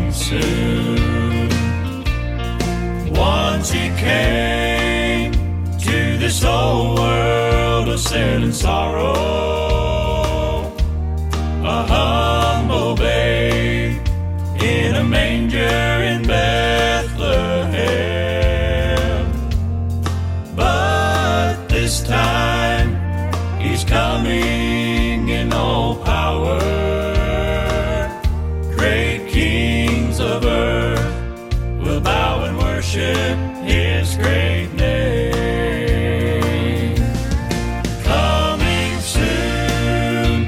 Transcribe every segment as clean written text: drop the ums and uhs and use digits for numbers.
coming soon. Once he came to this old world of sin and sorrow, a humble babe in a manger in Bethlehem. But this time he's coming in all power. Great kings of earth will bow and worship his great name. Coming soon,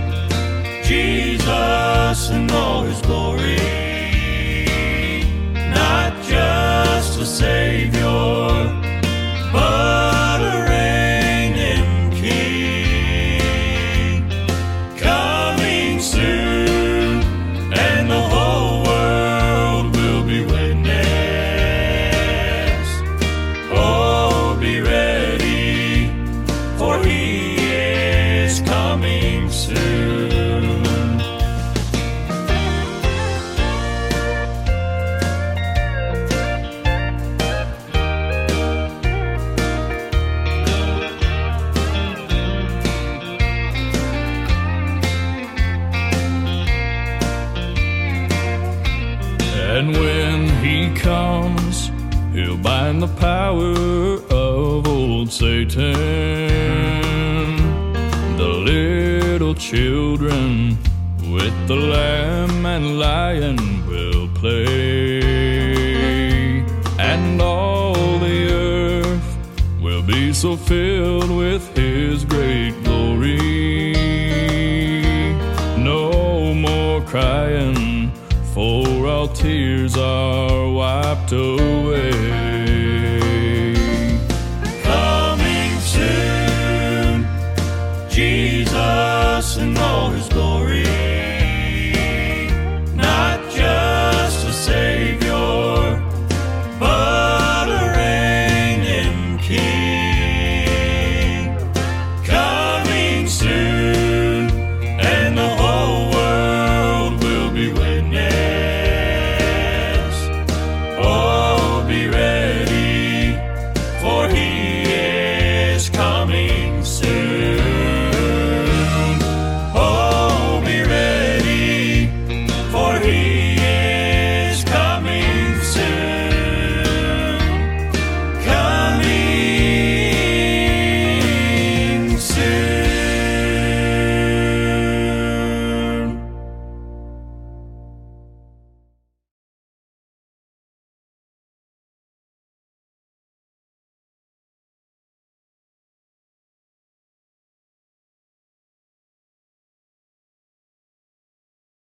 Jesus in all his glory, not just a Savior, but a reigning King. Coming soon, and the whole world will be witness. Oh, be ready, for he is coming soon. And when he comes, he'll bind the power of old Satan. The little children with the lamb and lion will play, and all the earth will be so filled with his great glory. No more crying, for all tears are wiped away.